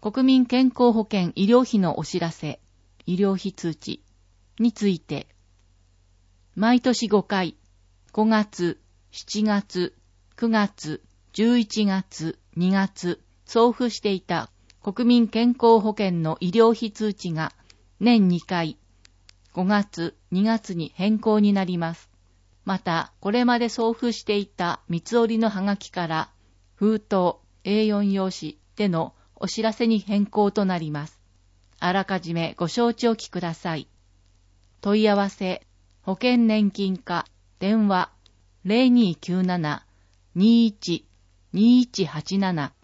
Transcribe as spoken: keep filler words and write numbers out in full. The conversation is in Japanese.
国民健康保険医療費のお知らせ、医療費通知について、毎年ごかい、ごがつ、しちがつ、くがつ、じゅういちがつ、にがつ、送付していた国民健康保険の医療費通知が年にかい、ごがつ、にがつに変更になります。また、これまで送付していた三つ折りのハガキから封筒 エーよん 用紙でのお知らせに変更となります。あらかじめご承知おきください。問い合わせ、保険年金課、電話 ゼロにーきゅうなな にーいち にーいちはちなな